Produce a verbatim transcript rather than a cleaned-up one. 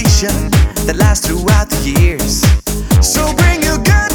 conversation that lasts throughout the years. So bring your gun.